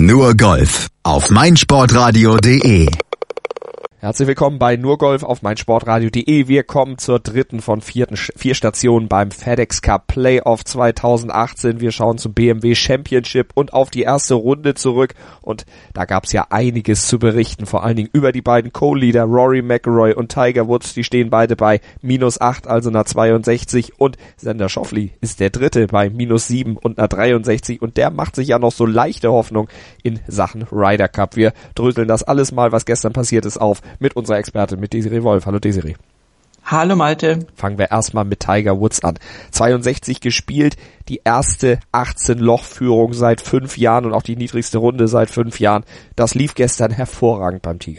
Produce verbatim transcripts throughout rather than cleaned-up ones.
Nur Golf auf meinsportradio punkt de. Herzlich willkommen bei Nur Golf auf meinsportradio punkt de. Wir kommen zur dritten von vierten, vier Stationen beim FedEx Cup Playoff zwanzig achtzehn. Wir schauen zum B M W Championship und auf die erste Runde zurück. Und da gab es ja einiges zu berichten, vor allen Dingen über die beiden Co-Leader Rory McIlroy und Tiger Woods. Die stehen beide bei minus acht, also einer zweiundsechzig. Und Xander Schauffele ist der dritte bei minus sieben und einer dreiundsechzig. Und der macht sich ja noch so leichte Hoffnung in Sachen Ryder Cup. Wir dröseln das alles mal, was gestern passiert ist, auf mit unserer Expertin, mit Desiree Wolf. Hallo Desiree. Hallo Malte. Fangen wir erstmal mit Tiger Woods an. zweiundsechzig gespielt, die erste achtzehn-Loch-Führung seit fünf Jahren und auch die niedrigste Runde seit fünf Jahren. Das lief gestern hervorragend beim Tiger.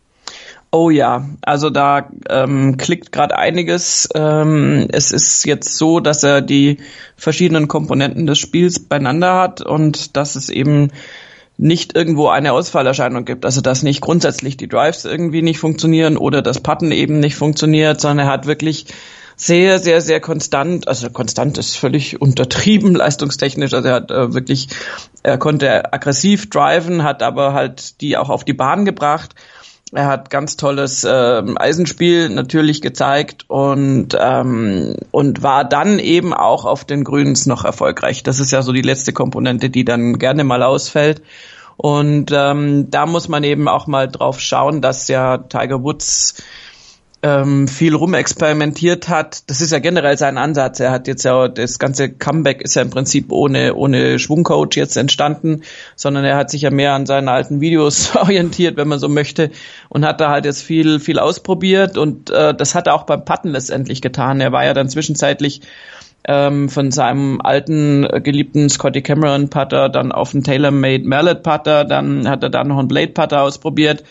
Oh ja, also da ähm, klickt gerade einiges. Ähm, es ist jetzt so, dass er die verschiedenen Komponenten des Spiels beieinander hat und dass es eben nicht irgendwo eine Ausfallerscheinung gibt, also dass nicht grundsätzlich die Drives irgendwie nicht funktionieren oder das Putten eben nicht funktioniert, sondern er hat wirklich sehr, sehr, sehr konstant, also konstant ist völlig untertrieben leistungstechnisch, also er hat äh, wirklich, er konnte aggressiv driven, hat aber halt die auch auf die Bahn gebracht. Er hat ganz tolles äh, Eisenspiel natürlich gezeigt und ähm, und war dann eben auch auf den Grüns noch erfolgreich. Das ist ja so die letzte Komponente, die dann gerne mal ausfällt. Und ähm, da muss man eben auch mal drauf schauen, dass ja Tiger Woods ähm, viel rumexperimentiert hat. Das ist ja generell sein Ansatz. Er hat jetzt ja, das ganze Comeback ist ja im Prinzip ohne ohne Schwungcoach jetzt entstanden, sondern er hat sich ja mehr an seinen alten Videos orientiert, wenn man so möchte, und hat da halt jetzt viel viel ausprobiert und äh, das hat er auch beim Putten letztendlich getan. Er war ja dann zwischenzeitlich ähm, von seinem alten äh, geliebten Scotty Cameron Putter dann auf einen TaylorMade Mallet Putter, dann hat er dann noch einen Blade Putter ausprobiert.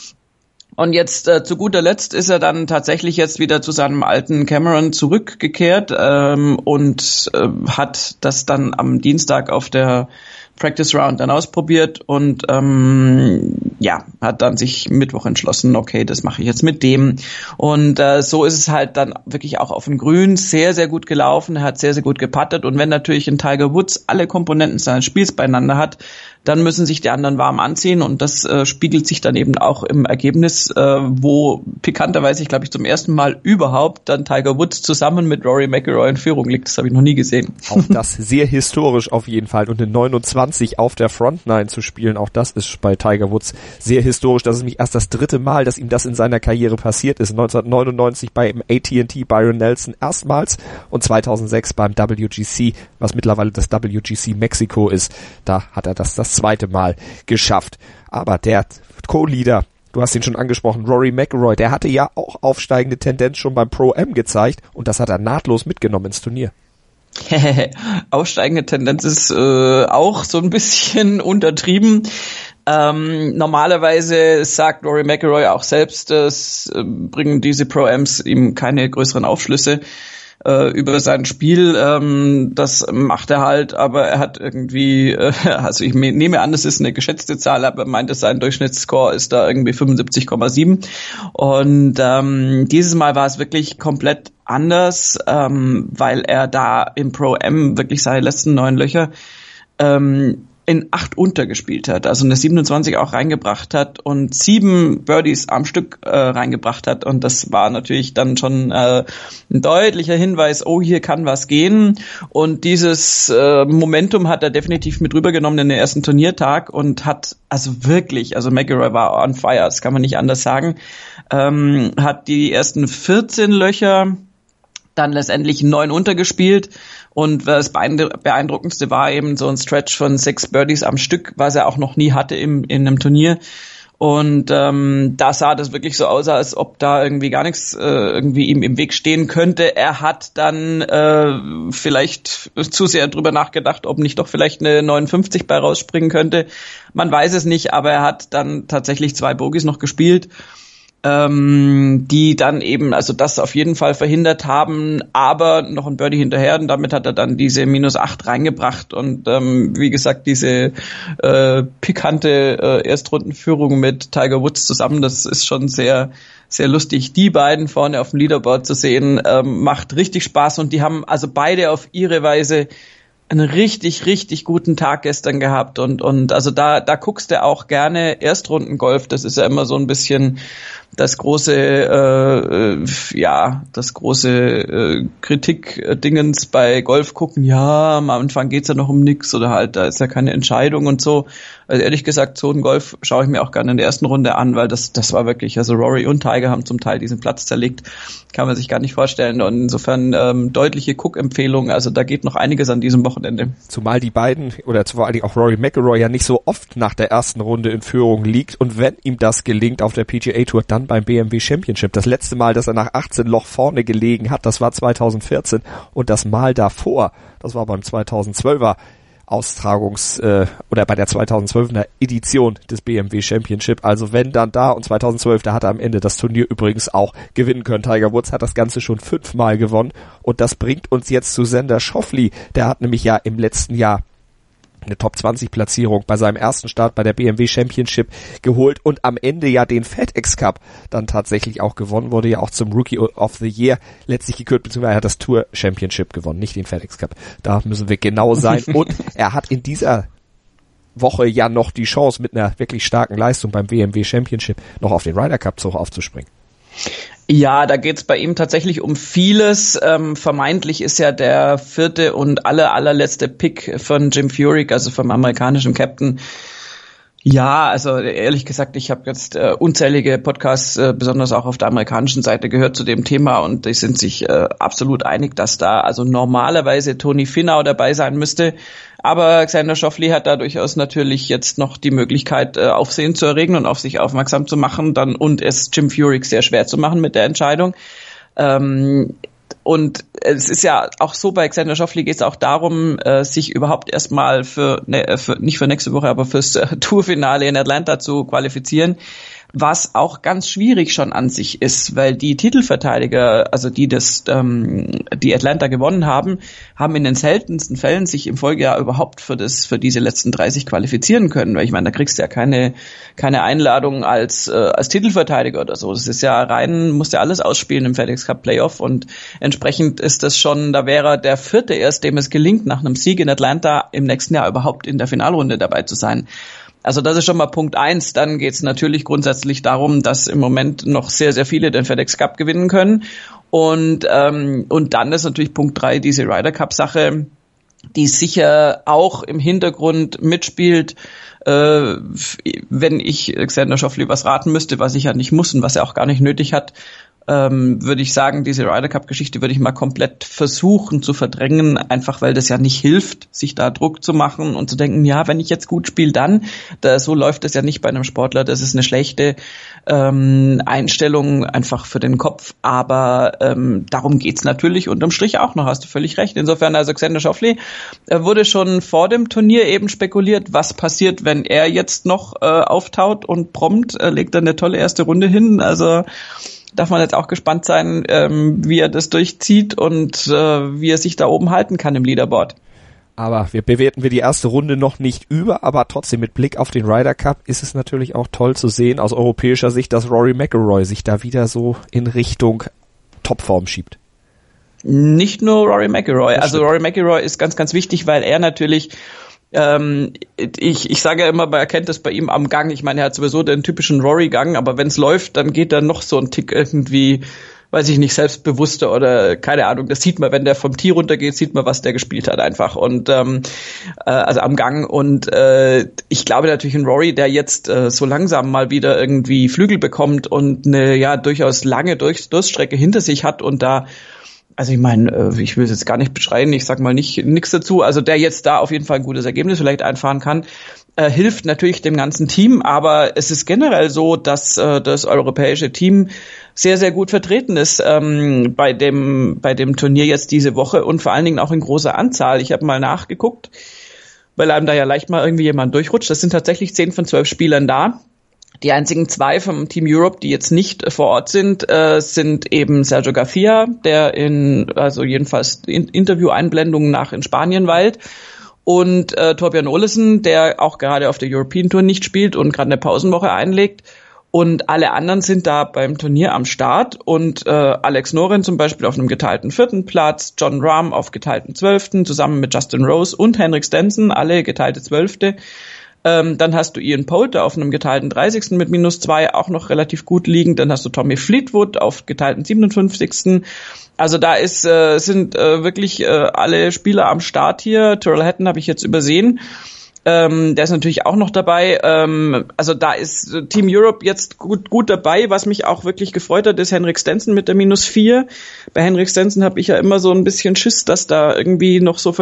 Und jetzt äh, zu guter Letzt ist er dann tatsächlich jetzt wieder zu seinem alten Cameron zurückgekehrt ähm, und äh, hat das dann am Dienstag auf der Practice Round dann ausprobiert und ähm, ja, hat dann sich Mittwoch entschlossen, okay, das mache ich jetzt mit dem. Und äh, so ist es halt dann wirklich auch auf dem Grün sehr, sehr gut gelaufen. Er hat sehr, sehr gut geputtet und wenn natürlich ein Tiger Woods alle Komponenten seines Spiels beieinander hat, dann müssen sich die anderen warm anziehen und das äh, spiegelt sich dann eben auch im Ergebnis, äh, wo pikanterweise, ich glaube ich, zum ersten Mal überhaupt dann Tiger Woods zusammen mit Rory McIlroy in Führung liegt. Das habe ich noch nie gesehen. Auch das sehr historisch auf jeden Fall und in neunundzwanzig auf der Frontline zu spielen, auch das ist bei Tiger Woods sehr historisch. Das ist nämlich erst das dritte Mal, dass ihm das in seiner Karriere passiert ist. neunzehnhundertneunundneunzig beim A T and T Byron Nelson erstmals und zweitausendsechs beim W G C, was mittlerweile das W G C Mexiko ist. Da hat er das das zweite Mal geschafft. Aber der Co-Leader, du hast ihn schon angesprochen, Rory McIlroy, der hatte ja auch aufsteigende Tendenz schon beim Pro-Am gezeigt und das hat er nahtlos mitgenommen ins Turnier. Aufsteigende Tendenz ist äh, auch so ein bisschen untertrieben. Ähm, normalerweise sagt Rory McIlroy auch selbst, dass äh, bringen diese Pro-Ams ihm keine größeren Aufschlüsse äh, über sein Spiel. Ähm, das macht er halt, aber er hat irgendwie, äh, also ich nehme an, das ist eine geschätzte Zahl, aber er meinte, sein Durchschnittsscore ist da irgendwie fünfundsiebzig Komma sieben. Und ähm, dieses Mal war es wirklich komplett anders, ähm, weil er da im Pro-Am wirklich seine letzten neun Löcher ähm, in acht untergespielt hat, also eine siebenundzwanzig auch reingebracht hat und sieben Birdies am Stück äh, reingebracht hat und das war natürlich dann schon äh, ein deutlicher Hinweis, oh, hier kann was gehen und dieses äh, Momentum hat er definitiv mit rübergenommen in den ersten Turniertag und hat also wirklich, also McIlroy war on fire, das kann man nicht anders sagen, ähm, hat die ersten vierzehn Löcher dann letztendlich neun untergespielt und das Beeindruckendste war eben so ein Stretch von sechs Birdies am Stück, was er auch noch nie hatte im, in einem Turnier. Und ähm, da sah das wirklich so aus, als ob da irgendwie gar nichts äh, irgendwie ihm im Weg stehen könnte. Er hat dann äh, vielleicht zu sehr drüber nachgedacht, ob nicht doch vielleicht eine neunundfünfzig bei rausspringen könnte. Man weiß es nicht, aber er hat dann tatsächlich zwei Bogies noch gespielt, ähm, die dann eben, also das auf jeden Fall verhindert haben, aber noch ein Birdie hinterher und damit hat er dann diese minus acht reingebracht und ähm, wie gesagt, diese äh, pikante äh, Erstrundenführung mit Tiger Woods zusammen, das ist schon sehr, sehr lustig. Die beiden vorne auf dem Leaderboard zu sehen, ähm, macht richtig Spaß und die haben also beide auf ihre Weise einen richtig, richtig guten Tag gestern gehabt und und also da da guckst du auch gerne Erstrundengolf. Das ist ja immer so ein bisschen das große, äh, ja, das große äh, Kritik-Dingens bei Golf gucken. Ja, am Anfang geht's ja noch um nix oder halt, da ist ja keine Entscheidung und so. Also ehrlich gesagt, so ein Golf schaue ich mir auch gerne in der ersten Runde an, weil das das war wirklich, also Rory und Tiger haben zum Teil diesen Platz zerlegt. Kann man sich gar nicht vorstellen. Und insofern ähm, deutliche Guck-Empfehlung. Also da geht noch einiges an diesem Wochenende. Zumal die beiden, oder vor allen Dingen auch Rory McIlroy ja nicht so oft nach der ersten Runde in Führung liegt. Und wenn ihm das gelingt auf der P G A Tour, dann beim B M W Championship. Das letzte Mal, dass er nach achtzehn Loch vorne gelegen hat, das war zweitausendvierzehn. Und das Mal davor, das war beim zweitausendzwölfer Austragungs- äh, oder bei der zweitausendzwölfer Edition des B M W Championship. Also wenn dann da, und zweitausendzwölf, da hat er am Ende das Turnier übrigens auch gewinnen können. Tiger Woods hat das Ganze schon fünfmal gewonnen und das bringt uns jetzt zu Xander Schauffele. Der hat nämlich ja im letzten Jahr eine Top zwanzig Platzierung bei seinem ersten Start bei der B M W Championship geholt und am Ende ja den FedEx Cup dann tatsächlich auch gewonnen, wurde ja auch zum Rookie of the Year letztlich gekürt, beziehungsweise er hat das Tour Championship gewonnen, nicht den FedEx Cup. Da müssen wir genau sein. Und er hat in dieser Woche ja noch die Chance, mit einer wirklich starken Leistung beim B M W Championship noch auf den Ryder Cup Zug aufzuspringen. Ja, da geht's bei ihm tatsächlich um vieles. Ähm, vermeintlich ist ja der vierte und aller, allerletzte Pick von Jim Furyk, also vom amerikanischen Captain. Ja, also ehrlich gesagt, ich habe jetzt äh, unzählige Podcasts, äh, besonders auch auf der amerikanischen Seite, gehört zu dem Thema und die sind sich äh, absolut einig, dass da also normalerweise Tony Finau dabei sein müsste. Aber Xander Schauffele hat da durchaus natürlich jetzt noch die Möglichkeit, äh, Aufsehen zu erregen und auf sich aufmerksam zu machen, dann und es Jim Furyk sehr schwer zu machen mit der Entscheidung. Ähm, Und es ist ja auch so, bei Xander Schauffele geht es auch darum, äh, sich überhaupt erstmal für, ne, für, nicht für nächste Woche, aber fürs äh, Tourfinale in Atlanta zu qualifizieren, was auch ganz schwierig schon an sich ist, weil die Titelverteidiger, also die das, ähm, die Atlanta gewonnen haben, haben in den seltensten Fällen sich im Folgejahr überhaupt für das, für diese letzten dreißig qualifizieren können, weil ich meine, da kriegst du ja keine, keine Einladung als, äh, als Titelverteidiger oder so. Das ist ja rein, musst ja alles ausspielen im FedEx Cup Playoff und entsprechend ist das schon, da wäre der vierte erst, dem es gelingt, nach einem Sieg in Atlanta im nächsten Jahr überhaupt in der Finalrunde dabei zu sein. Also das ist schon mal Punkt eins. Dann geht es natürlich grundsätzlich darum, dass im Moment noch sehr, sehr viele den FedEx Cup gewinnen können. Und ähm, und dann ist natürlich Punkt drei diese Ryder Cup Sache, die sicher auch im Hintergrund mitspielt. Äh, wenn ich Xander Schauffele was raten müsste, was ich ja nicht muss und was er auch gar nicht nötig hat, ähm, würde ich sagen, diese Ryder Cup Geschichte würde ich mal komplett versuchen zu verdrängen, einfach weil das ja nicht hilft, sich da Druck zu machen und zu denken, ja, wenn ich jetzt gut spiele, dann, da, so läuft es ja nicht bei einem Sportler, das ist eine schlechte ähm, Einstellung einfach für den Kopf, aber ähm, darum geht's natürlich unterm Strich auch noch, hast du völlig recht. Insofern, also Xander Schauffele äh, wurde schon vor dem Turnier eben spekuliert, was passiert, wenn er jetzt noch äh, auftaut und prompt äh, legt er eine tolle erste Runde hin, also darf man jetzt auch gespannt sein, ähm, wie er das durchzieht und äh, wie er sich da oben halten kann im Leaderboard. Aber wir bewerten wir die erste Runde noch nicht über, aber trotzdem mit Blick auf den Ryder Cup ist es natürlich auch toll zu sehen aus europäischer Sicht, dass Rory McIlroy sich da wieder so in Richtung Topform schiebt. Nicht nur Rory McIlroy, also Rory McIlroy ist ganz, ganz wichtig, weil er natürlich Ähm, ich, ich sage ja immer, man erkennt das bei ihm am Gang. Ich meine, er hat sowieso den typischen Rory-Gang, aber wenn es läuft, dann geht er noch so ein Tick irgendwie, weiß ich nicht, selbstbewusster oder keine Ahnung. Das sieht man, wenn der vom Tee runtergeht, sieht man, was der gespielt hat einfach. Und ähm, äh, also am Gang. Und äh, ich glaube natürlich, ein Rory, der jetzt äh, so langsam mal wieder irgendwie Flügel bekommt und eine ja durchaus lange Durch- Durststrecke hinter sich hat und da, also ich meine, ich will es jetzt gar nicht beschreien, ich sag mal nicht nichts dazu, also der jetzt da auf jeden Fall ein gutes Ergebnis vielleicht einfahren kann, äh, hilft natürlich dem ganzen Team, aber es ist generell so, dass äh, das europäische Team sehr, sehr gut vertreten ist ähm, bei dem bei dem Turnier jetzt diese Woche und vor allen Dingen auch in großer Anzahl. Ich habe mal nachgeguckt, weil einem da ja leicht mal irgendwie jemand durchrutscht. Das sind tatsächlich zehn von zwölf Spielern da. Die einzigen zwei vom Team Europe, die jetzt nicht vor Ort sind, äh, sind eben Sergio Garcia, der in, also jedenfalls in Interview-Einblendungen nach in Spanien weilt, und äh, Thorbjørn Olesen, der auch gerade auf der European Tour nicht spielt und gerade eine Pausenwoche einlegt. Und alle anderen sind da beim Turnier am Start und äh, Alex Noren zum Beispiel auf einem geteilten vierten Platz, John Rahm auf geteilten zwölften, zusammen mit Justin Rose und Henrik Stenson, alle geteilte zwölfte. Ähm, dann hast du Ian Poulter auf einem geteilten dreißigsten mit minus zwei, auch noch relativ gut liegend. Dann hast du Tommy Fleetwood auf geteilten siebenundfünfzigsten Also da ist äh, sind äh, wirklich äh, alle Spieler am Start hier. Tyrrell Hatton habe ich jetzt übersehen. Ähm, der ist natürlich auch noch dabei. Ähm, also da ist Team Europe jetzt gut gut dabei. Was mich auch wirklich gefreut hat, ist Henrik Stenson mit der minus vier. Bei Henrik Stenson habe ich ja immer so ein bisschen Schiss, dass da irgendwie noch so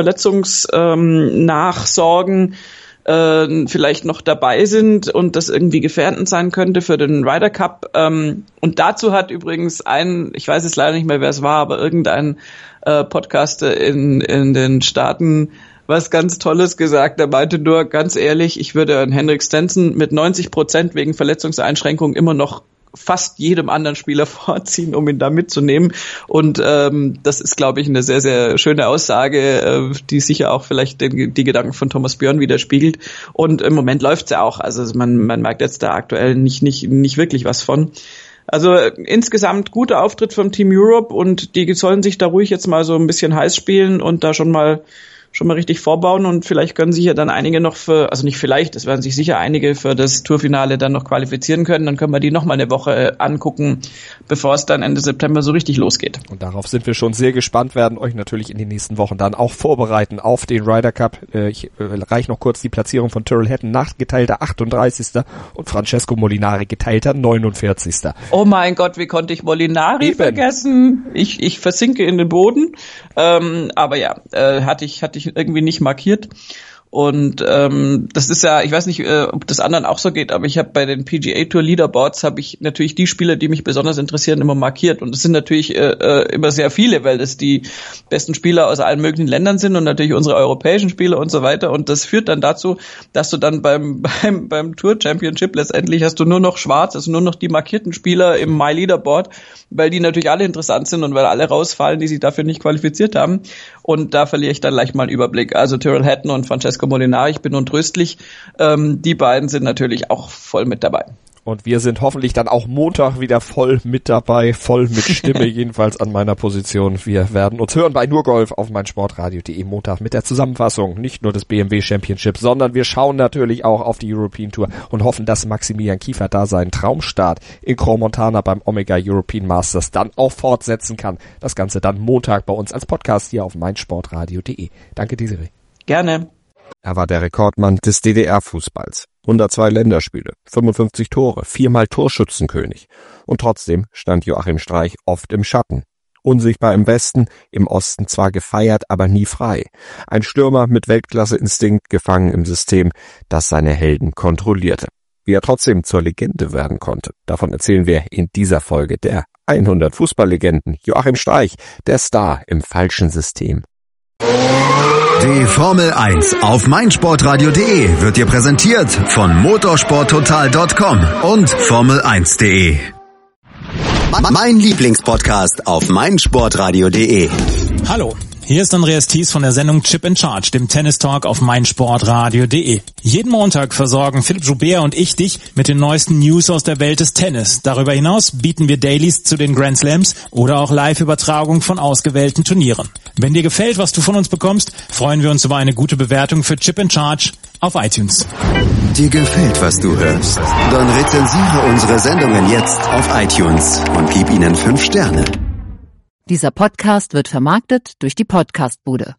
Verletzungsnachsorgen äh, vielleicht noch dabei sind und das irgendwie gefährdend sein könnte für den Ryder Cup. Ähm, und dazu hat übrigens ein, ich weiß jetzt leider nicht mehr, wer es war, aber irgendein äh, Podcaster in in den Staaten was ganz Tolles gesagt. Er meinte nur, ganz ehrlich, ich würde einen Henrik Stenson mit neunzig Prozent wegen Verletzungseinschränkungen immer noch fast jedem anderen Spieler vorziehen, um ihn da mitzunehmen. Und ähm, das ist, glaube ich, eine sehr, sehr schöne Aussage, äh, die sicher auch vielleicht den, die Gedanken von Thomas Björn widerspiegelt. Und im Moment läuft's ja auch. Also man, man merkt jetzt da aktuell nicht, nicht, nicht wirklich was von. Also äh, insgesamt guter Auftritt vom Team Europe und die sollen sich da ruhig jetzt mal so ein bisschen heiß spielen und da schon mal schon mal richtig vorbauen und vielleicht können sich ja dann einige noch für, also nicht vielleicht, es werden sich sicher einige für das Tourfinale dann noch qualifizieren können, dann können wir die noch mal eine Woche angucken, bevor es dann Ende September so richtig losgeht. Und darauf sind wir schon sehr gespannt, werden euch natürlich in den nächsten Wochen dann auch vorbereiten auf den Ryder Cup. Ich reiche noch kurz die Platzierung von Tyrrell Hatton nach geteilter achtunddreißigster und Francesco Molinari geteilter neunundvierzigster Oh mein Gott, wie konnte ich Molinari Eben. vergessen? Ich, ich versinke in den Boden. Ähm, aber ja, äh, hatte ich, hatte ich irgendwie nicht markiert. Und ähm, das ist ja, ich weiß nicht, äh, ob das anderen auch so geht, aber ich habe bei den P G A Tour Leaderboards habe ich natürlich die Spieler, die mich besonders interessieren, immer markiert. Und das sind natürlich äh, äh, immer sehr viele, weil das die besten Spieler aus allen möglichen Ländern sind und natürlich unsere europäischen Spieler und so weiter. Und das führt dann dazu, dass du dann beim beim beim Tour Championship letztendlich hast du nur noch schwarz, also nur noch die markierten Spieler im My Leaderboard, weil die natürlich alle interessant sind und weil alle rausfallen, die sich dafür nicht qualifiziert haben. Und da verliere ich dann leicht mal einen Überblick. Also Tyrrell Hatton und Francesco Molinari, ich bin untröstlich. Ähm, die beiden sind natürlich auch voll mit dabei. Und wir sind hoffentlich dann auch Montag wieder voll mit dabei, voll mit Stimme, jedenfalls an meiner Position. Wir werden uns hören bei Nurgolf auf meinsportradio punkt de Montag mit der Zusammenfassung, nicht nur des B M W Championship, sondern wir schauen natürlich auch auf die European Tour und hoffen, dass Maximilian Kieffer da seinen Traumstart in Crans-Montana beim Omega European Masters dann auch fortsetzen kann. Das Ganze dann Montag bei uns als Podcast hier auf meinsportradio punkt de. Danke, Desiree. Gerne. Er war der Rekordmann des D D R-Fußballs. hundertzwei Länderspiele, fünfundfünfzig Tore, viermal Torschützenkönig. Und trotzdem stand Joachim Streich oft im Schatten. Unsichtbar im Westen, im Osten zwar gefeiert, aber nie frei. Ein Stürmer mit Weltklasse-Instinkt, gefangen im System, das seine Helden kontrollierte. Wie er trotzdem zur Legende werden konnte, davon erzählen wir in dieser Folge der hundert Fußballlegenden. Joachim Streich, der Star im falschen System. Die Formel eins auf meinsportradio punkt de wird dir präsentiert von motorsporttotal punkt com und formel eins punkt de. Mein Lieblingspodcast auf meinsportradio punkt de. Hallo, hier ist Andreas Thies von der Sendung Chip in Charge, dem Tennis-Talk auf meinsportradio punkt de. Jeden Montag versorgen Philipp Joubert und ich dich mit den neuesten News aus der Welt des Tennis. Darüber hinaus bieten wir Dailies zu den Grand Slams oder auch Live-Übertragung von ausgewählten Turnieren. Wenn dir gefällt, was du von uns bekommst, freuen wir uns über eine gute Bewertung für Chip in Charge auf iTunes. Dir gefällt, was du hörst? Dann rezensiere unsere Sendungen jetzt auf iTunes und gib ihnen fünf Sterne. Dieser Podcast wird vermarktet durch die Podcastbude.